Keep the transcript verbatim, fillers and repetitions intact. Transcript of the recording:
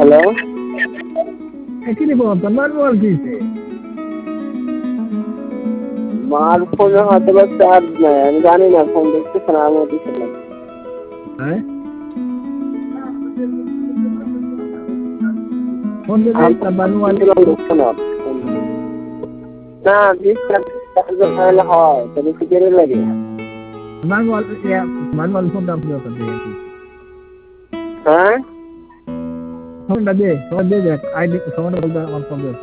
Hello কি নিব তোর মার দিয়েছে মার ফোনে হয়তো বা চার্জ নাই, আমি জানি না, ফোন দেখতেছে না, আমিও দিচ্ছিলাম। হ্যাঁ ফোন দিলে তার মোবাইল না চার্জ হলে হয়, তবে একটু দেরি লাগে। manual ya manual phone দাম কত দিয়ে হ্যাঁ ফোনটা দে ফোন দে দেখ আইডি ফোনটা বলতে আমার ফোন দে